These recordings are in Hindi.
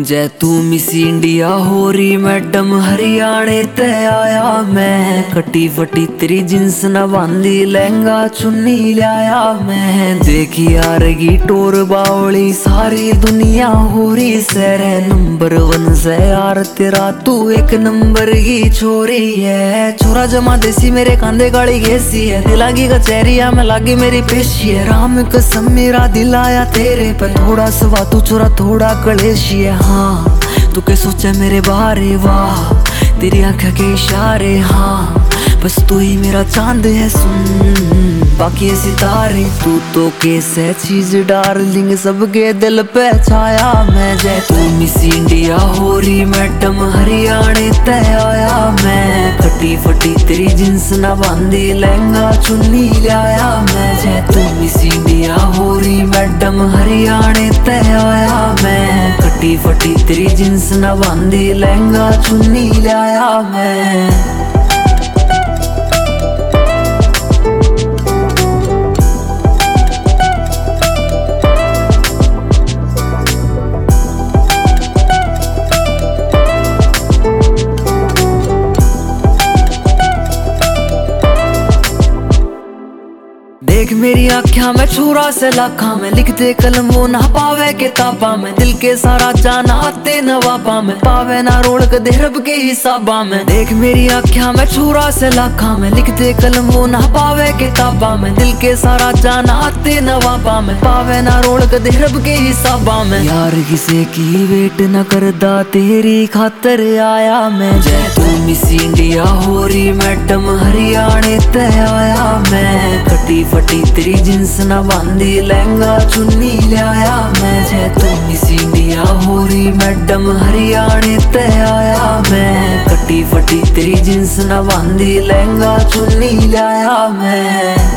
जय तू मिस इंडिया हो रही मैडम हरियाणे ते आया मैं। कटी फटी तेरी जींस न बांधी लहंगा चुन्नी लाया मैं। देखी यारगी टोर बावली सारी दुनिया हो रही सैर। नंबर 1 से यार तेरा तू एक नंबर की छोरी है। छोरा जमा देसी मेरे कांधे गाड़ी घेसी है। दिलागी कचहरिया में लागी मेरी पेशी है। राम कसम मेरा दिल आया तेरे पर थोड़ा सवा तू छोरा थोड़ा कलेशी है। हाँ तू के सोचा मेरे बारे वाह तेरी आंखें के इशारे। हाँ बस तू ही मेरा चांद है सुन बाकी सितारे। तू तो कैसे चीज डार्लिंग सबके दिल पे छाया मैं। जय तू मिस इंडिया हो रही मैडम हरियाणे ते आया मैं। फटी फटी तेरी जींस न बांधी लहंगा चुन्नी लाया मैं। जय तू मिस इंडिया हो रही मैडम हरियाणे ते आया मैं। फटी फटी तेरी जींस न बांधी लहंगा चुन्नी लाया मैं। देख मेरी आँखियां में छोरा से लाखा में लिखते कलम वो ना पावे किताबा में। दिल के सारा जाना आते नवाबा में पावे ना रोल के देहरब के हिसाबा में। देख मेरी आँखियां में छोरा से लाखा में लिखते कलम वो ना पावे किताबा में। दिल के सारा जाना आते नवाबा में पावे ना रोल के देहरब के हिसाबा में। यार किसे की वेट न करदा तेरी खातर आया मैं। जय तू मिस इंडिया हो रही मैडम हरियाणे ते आया मैं। कटी फटी तेरी जींस न बांधी लहंगा चुन्नी लाया मैं। जय तू मिस इंडिया हो रही मैडम हरियाणे ते आया मैं। कटी फटी तेरी जींस न बांधी लहंगा चुन्नी लाया मैं।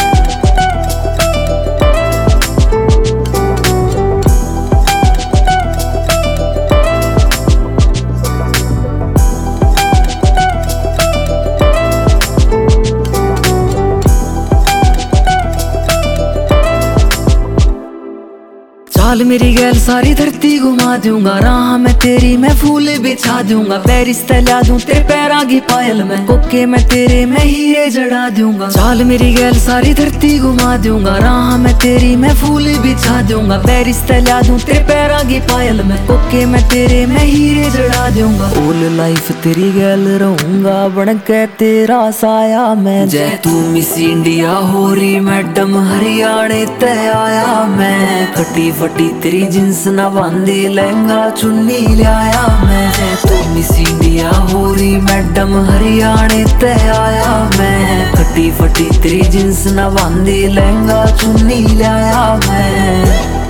चाल मेरी गैल सारी धरती घुमा दूंगा। राह में तेरी मैं फूल बिछा दूंगा। पेरिस तला दूं तेरे पैरा की पायल में कोके में तेरे मैं हीरे जड़ा दूंगा। चाल मेरी गैल सारी धरती घुमा दूंगा। राह में तेरी मैं फूल बिछा दूंगा। पेरिस तला दूं तेरे पैरा की पायल में कोके में तेरे मैं हीरे जड़ा दूंगा। ऑल लाइफ तेरी गैल रहूंगा बन के तेरा साया मैं। जय तू मिस इंडिया हो रही मैडम हरियाणे ते आया मैं। कटी फटी तेरी जींस न बांधी लहंगा चुन्नी लाया मैं। जय तू मिस इंडिया हो रही मैडम हरियाणे ते आया मैं। कटी फटी तेरी जींस न बांधी लहंगा चुन्नी लाया मैं।